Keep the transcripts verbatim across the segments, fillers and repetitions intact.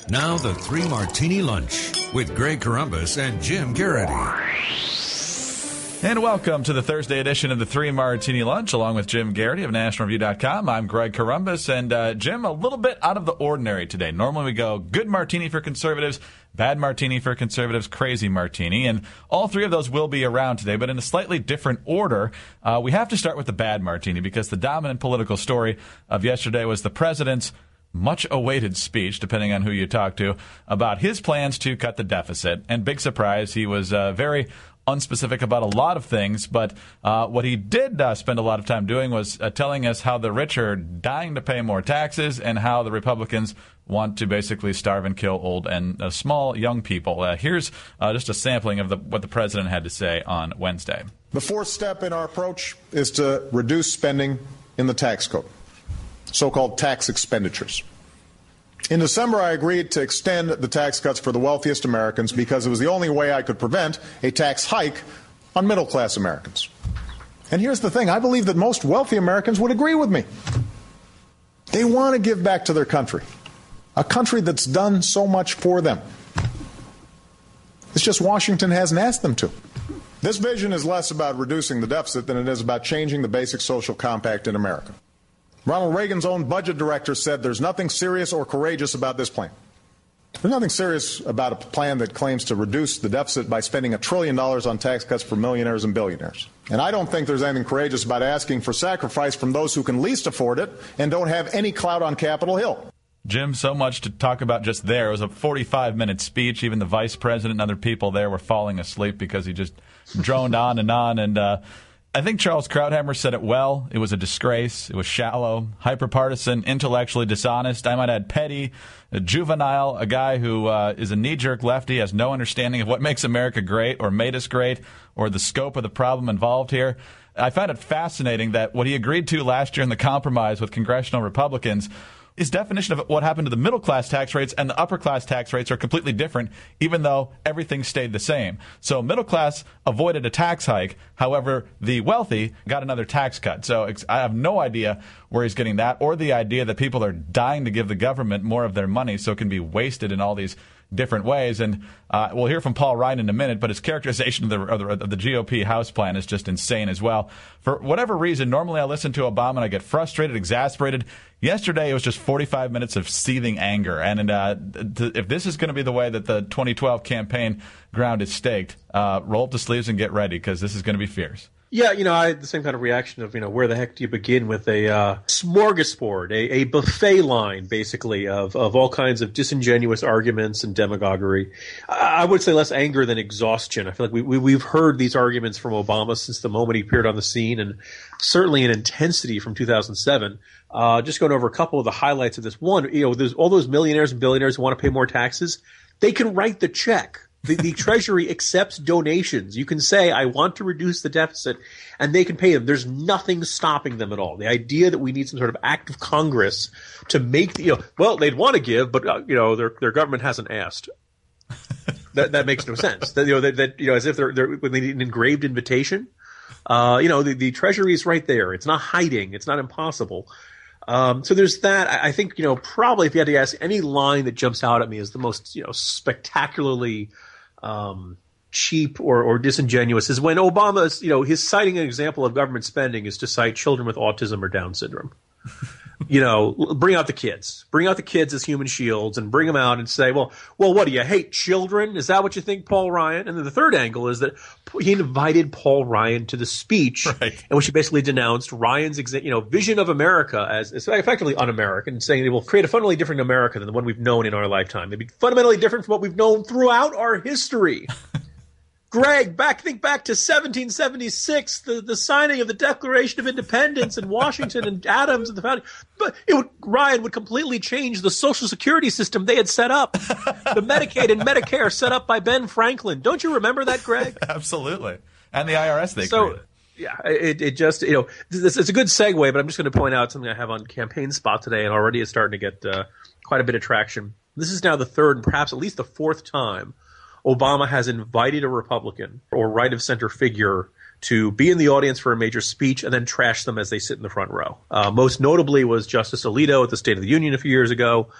Now the Three Martini Lunch with Greg Corombos and Jim Garrity. And welcome to the Thursday edition of the Three Martini Lunch, along with Jim Garrity of National Review dot com. I'm Greg Corombos, and uh, Jim, a little bit out of the ordinary today. Normally we go good martini for conservatives, bad martini for conservatives, crazy martini, and all three of those will be around today, but in a slightly different order. Uh, we have to start with the bad martini because the dominant political story of yesterday was the president's much-awaited speech, depending on who you talk to, about his plans to cut the deficit. And big surprise, he was uh, very unspecific about a lot of things, but uh, what he did uh, spend a lot of time doing was uh, telling us how the rich are dying to pay more taxes and how the Republicans want to basically starve and kill old and uh, small young people. Uh, here's uh, just a sampling of the, what the president had to say on Wednesday. The fourth step in our approach is to reduce spending in the tax code, so-called tax expenditures. In December, I agreed to extend the tax cuts for the wealthiest Americans because it was the only way I could prevent a tax hike on middle-class Americans. And here's the thing. I believe that most wealthy Americans would agree with me. They want to give back to their country, a country that's done so much for them. It's just Washington hasn't asked them to. This vision is less about reducing the deficit than it is about changing the basic social compact in America. Ronald Reagan's own budget director said there's nothing serious or courageous about this plan. There's nothing serious about a plan that claims to reduce the deficit by spending a trillion dollars on tax cuts for millionaires and billionaires. And I don't think there's anything courageous about asking for sacrifice from those who can least afford it and don't have any clout on Capitol Hill. Jim, so much to talk about just there. It was a forty-five minute speech. Even the vice president and other people there were falling asleep because he just droned on and on. And uh, I think Charles Krauthammer said it well. It was a disgrace. It was shallow, hyper-partisan, intellectually dishonest. I might add petty, juvenile, a guy who uh, is a knee-jerk lefty, has no understanding of what makes America great or made us great or the scope of the problem involved here. I found it fascinating that what he agreed to last year in the compromise with congressional Republicans, his definition of what happened to the middle-class tax rates and the upper-class tax rates are completely different, even though everything stayed the same. So middle-class avoided a tax hike. However, the wealthy got another tax cut. So I have no idea where he's getting that or the idea that people are dying to give the government more of their money so it can be wasted in all these different ways. And uh, we'll hear from Paul Ryan in a minute, but his characterization of the, of the of the G O P House plan is just insane as well. For whatever reason, normally I listen to Obama and I get frustrated, exasperated. Yesterday, it was just forty-five minutes of seething anger. And uh, th- if this is going to be the way that the twenty twelve campaign ground is staked, uh, roll up the sleeves and get ready because this is going to be fierce. Yeah, you know, I had the same kind of reaction of, you know, where the heck do you begin with a uh, smorgasbord, a, a buffet line, basically, of, of all kinds of disingenuous arguments and demagoguery. I, I would say less anger than exhaustion. I feel like we, we, we've heard these arguments from Obama since the moment he appeared on the scene, and certainly in intensity from two thousand seven. Uh, just going over a couple of the highlights of this. One, you know, there's all those millionaires and billionaires who want to pay more taxes. They can write the check. The, the Treasury accepts donations. You can say, I want to reduce the deficit, and they can pay them. There's nothing stopping them at all. The idea that we need some sort of act of Congress to make the, you know, well, they'd want to give, but, uh, you know, their their government hasn't asked. that that makes no sense. That, you know, that, that, you know, as if they're, they're when they need an engraved invitation. Uh, you know, the, the Treasury is right there. It's not hiding. It's not impossible. Um, so there's that. I, I think, you know, probably if you had to ask, any line that jumps out at me as the most, you know, spectacularly um, cheap or, or disingenuous is when Obama's, you know, his citing an example of government spending is to cite children with autism or Down syndrome. You know, bring out the kids. Bring out the kids as human shields and bring them out and say, well, well, what do you hate children? Is that what you think, Paul Ryan? And then the third angle is that he invited Paul Ryan to the speech, right, in which he basically denounced Ryan's, you know, vision of America as it's effectively un-American, saying it will create a fundamentally different America than the one we've known in our lifetime. It'd be fundamentally different from what we've known throughout our history. Greg, back think back to seventeen seventy-six, the, the signing of the Declaration of Independence in Washington and Adams and the founding. But it would, Ryan would completely change the Social Security system they had set up. The Medicaid and Medicare set up by Ben Franklin. Don't you remember that, Greg? Absolutely. And the I R S they so, created. Yeah, it, it just, you know, this, it's a good segue, but I'm just going to point out something I have on Campaign Spot today and already is starting to get uh, quite a bit of traction. This is now the third and perhaps at least the fourth time Obama has invited a Republican or right-of-center figure to be in the audience for a major speech and then trash them as they sit in the front row. Uh, most notably was Justice Alito at the State of the Union a few years ago.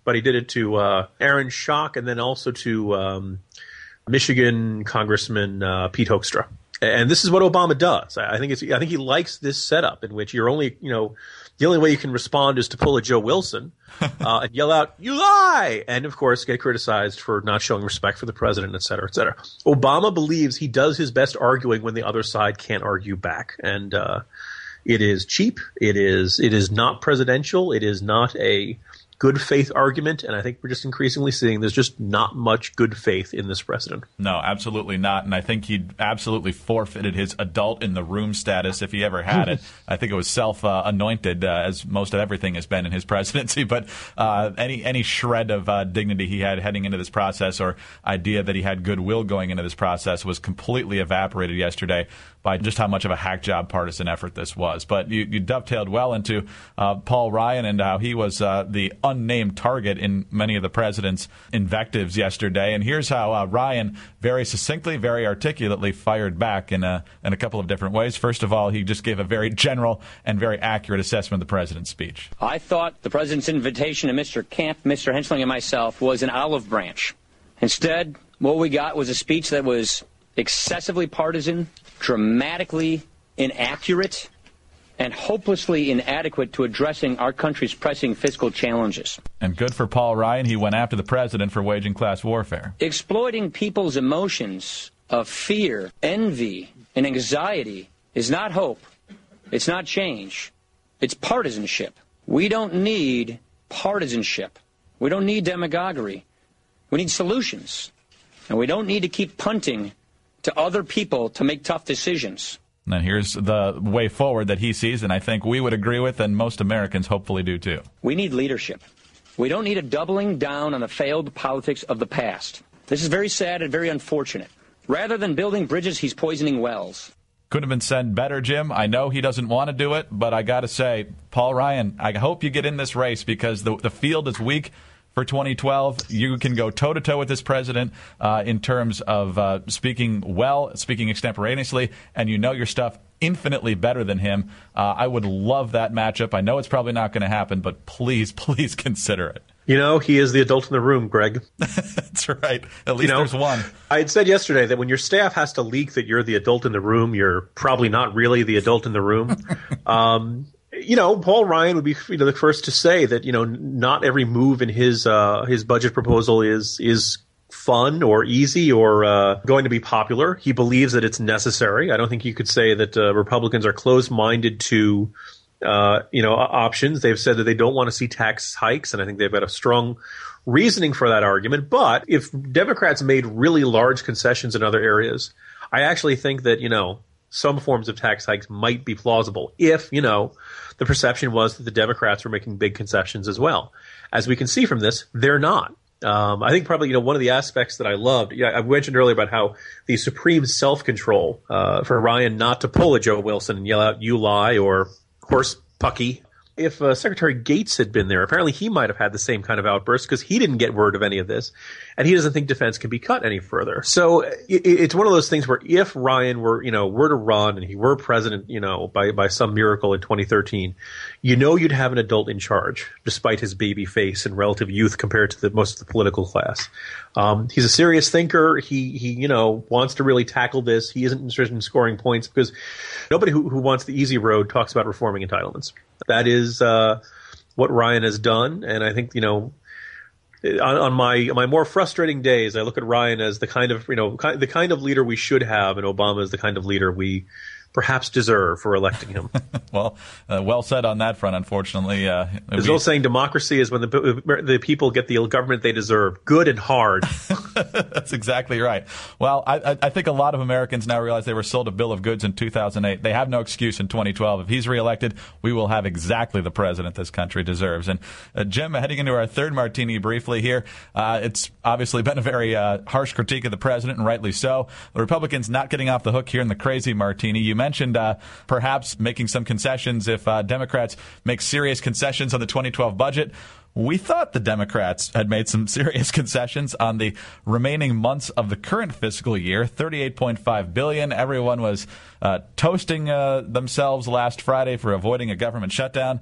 but he did it to uh, Aaron Schock and then also to um, Michigan Congressman uh, Pete Hoekstra. And this is what Obama does. I think it's. I think he likes this setup in which you're only, you know, the only way you can respond is to pull a Joe Wilson uh, and yell out, "You lie!" and of course get criticized for not showing respect for the president, et cetera, et cetera. Obama believes he does his best arguing when the other side can't argue back, and uh, it is cheap. It is. It is not presidential. It is not a good faith argument, and I think we're just increasingly seeing there's just not much good faith in this president. No, absolutely not, and I think he absolutely forfeited his adult in the room status if he ever had it. I think it was self-anointed, uh, as most of everything has been in his presidency, but uh, any any shred of uh, dignity he had heading into this process or idea that he had goodwill going into this process was completely evaporated yesterday by just how much of a hack job partisan effort this was. But you, you dovetailed well into uh, Paul Ryan and how he was uh, the unnamed target in many of the president's invectives yesterday. And here's how uh, Ryan very succinctly, very articulately fired back in a, in a couple of different ways. First of all, he just gave a very general and very accurate assessment of the president's speech. I thought the president's invitation to Mister Camp, Mister Hensling, and myself was an olive branch. Instead, what we got was a speech that was excessively partisan, dramatically inaccurate, and hopelessly inadequate to addressing our country's pressing fiscal challenges. And good for Paul Ryan, he went after the president for waging class warfare. Exploiting people's emotions of fear, envy, and anxiety is not hope. It's not change. It's partisanship. We don't need partisanship. We don't need demagoguery. We need solutions. And we don't need to keep punting to other people to make tough decisions. And here's the way forward that he sees, and I think we would agree with, and most Americans hopefully do too. We need leadership. We don't need a doubling down on the failed politics of the past. This is very sad and very unfortunate. Rather than building bridges, he's poisoning wells. Couldn't have been said better, Jim. I know he doesn't want to do it, but I got to say, Paul Ryan, I hope you get in this race because the, the field is weak. For twenty twelve, you can go toe-to-toe with this president uh, in terms of uh, speaking well, speaking extemporaneously, and you know your stuff infinitely better than him. Uh, I would love that matchup. I know it's probably not going to happen, but please, please consider it. You know, he is the adult in the room, Greg. That's right. At least you know, there's one. I had said yesterday that when your staff has to leak that you're the adult in the room, you're probably not really the adult in the room. um You know, Paul Ryan would be you know, the first to say that, you know, not every move in his uh, his budget proposal is is fun or easy or uh, going to be popular. He believes that it's necessary. I don't think you could say that uh, Republicans are closed-minded to, uh, you know, options. They've said that they don't want to see tax hikes, and I think they've got a strong reasoning for that argument. But if Democrats made really large concessions in other areas, I actually think that, you know, some forms of tax hikes might be plausible if, you know, the perception was that the Democrats were making big concessions as well. As we can see from this, they're not. Um, I think probably, you know, one of the aspects that I loved, yeah, I mentioned earlier about how the supreme self-control uh, for Ryan not to pull a Joe Wilson and yell out, "You lie," or "Horse pucky." If uh, Secretary Gates had been there, apparently he might have had the same kind of outburst because he didn't get word of any of this, and he doesn't think defense can be cut any further. So it, it's one of those things where if Ryan were, you know, were to run and he were president, you know, by by some miracle in twenty thirteen, you know, you'd have an adult in charge, despite his baby face and relative youth compared to the most of the political class. Um, he's a serious thinker. He he, you know, wants to really tackle this. He isn't interested in scoring points because nobody who, who wants the easy road talks about reforming entitlements. That is uh, what Ryan has done, and I think, you know, on, on my on my more frustrating days, I look at Ryan as the kind of, you know, the kind of leader we should have, and Obama is the kind of leader we perhaps deserve for electing him. well, uh, well said on that front, unfortunately. Uh, There's we... old saying, democracy is when the the people get the government they deserve, good and hard. That's exactly right. Well, I, I think a lot of Americans now realize they were sold a bill of goods in two thousand eight. They have no excuse in twenty twelve. If he's reelected, we will have exactly the president this country deserves. And uh, Jim, heading into our third martini briefly here, uh, it's obviously been a very uh, harsh critique of the president, and rightly so. The Republicans not getting off the hook here in the crazy martini. You mentioned uh, perhaps making some concessions if uh, Democrats make serious concessions on the twenty twelve budget. We thought the Democrats had made some serious concessions on the remaining months of the current fiscal year, thirty-eight point five billion dollars. Everyone was uh, toasting uh, themselves last Friday for avoiding a government shutdown.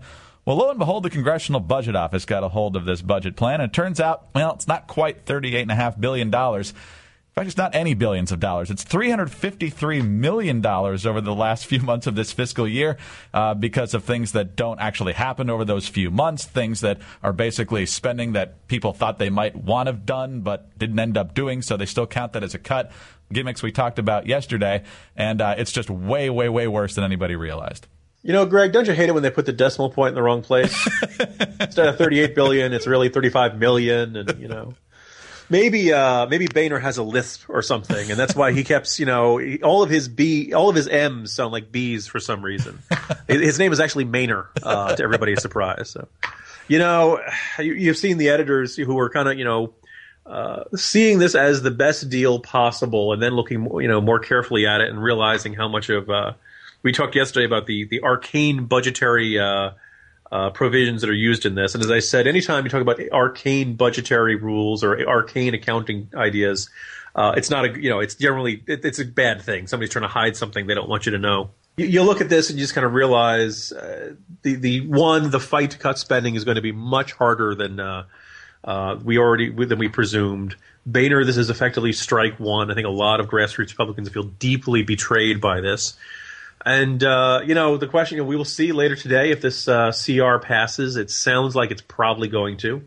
Well, lo and behold, the Congressional Budget Office got a hold of this budget plan, and it turns out, well, it's not quite thirty-eight point five billion dollars. In fact, it's not any billions of dollars. It's three hundred fifty-three million dollars over the last few months of this fiscal year uh, because of things that don't actually happen over those few months, things that are basically spending that people thought they might want to have done but didn't end up doing, so they still count that as a cut. Gimmicks we talked about yesterday, and uh, it's just way, way, way worse than anybody realized. You know, Greg, don't you hate it when they put the decimal point in the wrong place? Instead of thirty-eight billion dollars, it's really thirty-five million dollars, and, you know. Maybe uh, maybe Boehner has a lisp or something, and that's why he kept, you know, he, all of his B, all of his M's sound like B's for some reason. His name is actually Maynor, uh, to everybody's surprise. So, you know, you, you've seen the editors who were kind of, you know, uh, seeing this as the best deal possible, and then looking, you know, more carefully at it and realizing how much of uh, we talked yesterday about the the arcane budgetary Uh, Uh, provisions that are used in this. And as I said, anytime you talk about arcane budgetary rules or arcane accounting ideas, uh, it's not a, you know, it's generally, it, it's a bad thing. Somebody's trying to hide something they don't want you to know. You, you look at this and you just kind of realize uh, the, the one, the fight to cut spending is going to be much harder than uh, uh, we already, than we presumed. Boehner, this is effectively strike one. I think a lot of grassroots Republicans feel deeply betrayed by this. And, uh, you know, the question, you know, we will see later today if this uh, C R passes. It sounds like it's probably going to.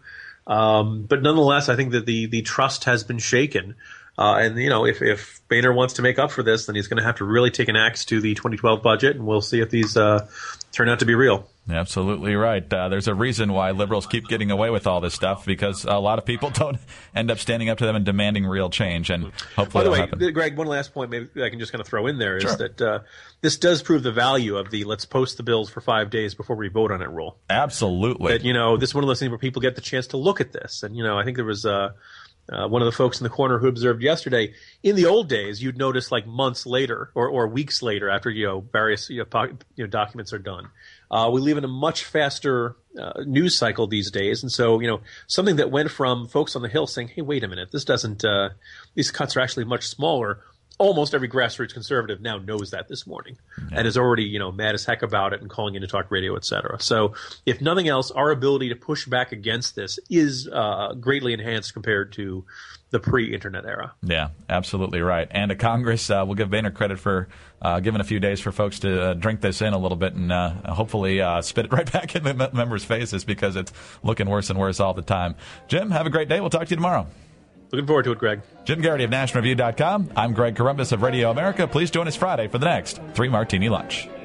Um, but nonetheless, I think that the, the trust has been shaken. Uh, and, you know, if, if Boehner wants to make up for this, then he's going to have to really take an axe to the twenty twelve budget, and we'll see if these uh, turn out to be real. Absolutely right. Uh, there's a reason why liberals keep getting away with all this stuff, because a lot of people don't end up standing up to them and demanding real change, and hopefully it'll happen. By the way, Greg, one last point maybe I can just kind of throw in there is Sure. that uh, this does prove the value of the let's post the bills for five days before we vote on it rule. Absolutely. That, you know, this is one of those things where people get the chance to look at this. And, you know, I think there was uh, uh, one of the folks in the corner who observed yesterday, in the old days, you'd notice like months later or, or weeks later after, you know, various you know, po- you know, documents are done. Uh, we live in a much faster uh, news cycle these days. And so, you know, something that went from folks on the Hill saying, hey, wait a minute, this doesn't uh, – these cuts are actually much smaller. Almost every grassroots conservative now knows that this morning yeah. and is already, you know, mad as heck about it and calling into talk radio, et cetera. So if nothing else, our ability to push back against this is uh, greatly enhanced compared to the pre-internet era. Yeah, absolutely right. And a Congress, uh, we'll give Boehner credit for uh, giving a few days for folks to uh, drink this in a little bit and uh, hopefully uh, spit it right back in the members' faces, because it's looking worse and worse all the time. Jim, have a great day. We'll talk to you tomorrow. Looking forward to it, Greg. Jim Garrity of National Review dot com. I'm Greg Corombos of Radio America. Please join us Friday for the next Three Martini Lunch.